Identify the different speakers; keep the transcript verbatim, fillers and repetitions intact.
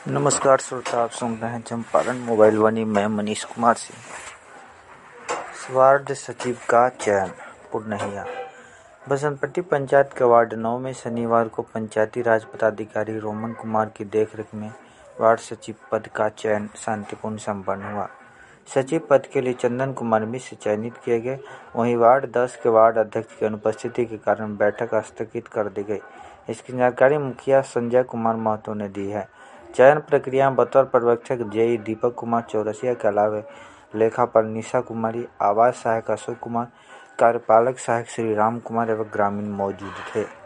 Speaker 1: नमस्कार श्रोता, आप सुन रहे हैं चंपारण मोबाइल वाणी। मैं मनीष कुमार सिंह। वार्ड सचिव का चयन पूर्णहिया। बसंतपट्टी पंचायत के वार्ड नौ में शनिवार को पंचायती राज पदाधिकारी रोमन कुमार की देखरेख में वार्ड सचिव पद का चयन शांतिपूर्ण संपन्न हुआ। सचिव पद के लिए चंदन कुमार मिश्र चयनित किए गए। वहीं वार्ड दस के वार्ड अध्यक्ष की अनुपस्थिति के कारण बैठक स्थगित कर दी गई। इसकी जानकारी मुखिया संजय कुमार महतो ने दी है। चयन प्रक्रिया में बतौर पर्यवेक्षक जेई दीपक कुमार चौरसिया के अलावा लेखापाल निशा कुमारी, आवास सहायक अशोक कुमार, कार्यपालक सहायक श्री राम कुमार एवं ग्रामीण मौजूद थे।